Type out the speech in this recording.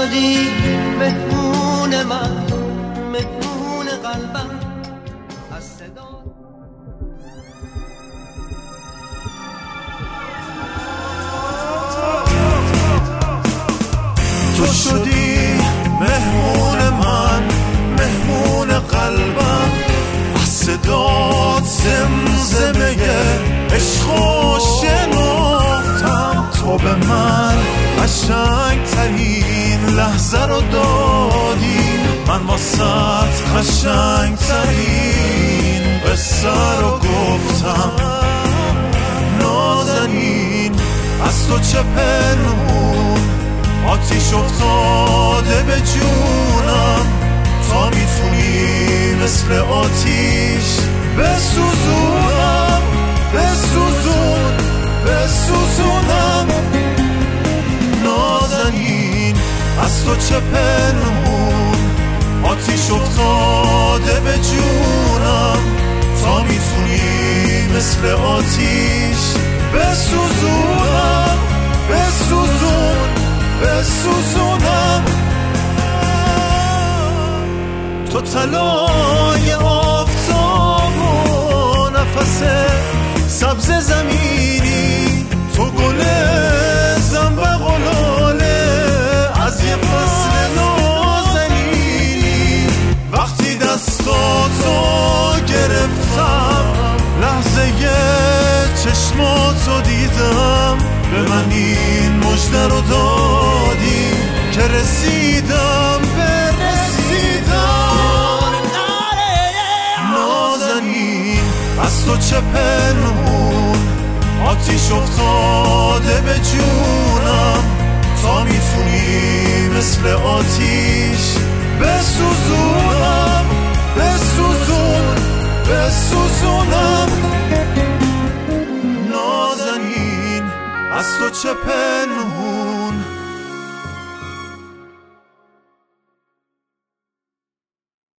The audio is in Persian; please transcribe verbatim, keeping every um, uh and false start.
شدی مهمون من، مهمون قلبم از صدا. تو شدی مهمون من، مهمون قلبم از صدات زمزمه عشقو شنفتم. تو به من قشنگ ترین لحظه رو دادی، من واسط قشنگ ترین قصه رو گفتم. نازنین از تو چه پنهون، آتیش افتاده به جونم. تا میتونی مثل آتیش بسوزونم، بسوزون بسوزونم. نازنین از تو چه پنهون، آتیش افتاده به جونم. تا میتونی مثل آتیش بسوزونم، بسوزون بسوزونم. تو طلای آفتاب و نفس سبز زمینی، تو گل زنبق و لاله از یه فصل نازنینی. وقتی دستاتو گرفتم، لحظه چشماتو دیدم. به من این مژده رو دادی که رسیدم به رسیدم. نازنین از تو چه پنهون، آتیش افتاده به جونم. تا میتونی مثل آتیش بسوزونم، بسوزون بسوزونم. نازنین از تو چه پنهون،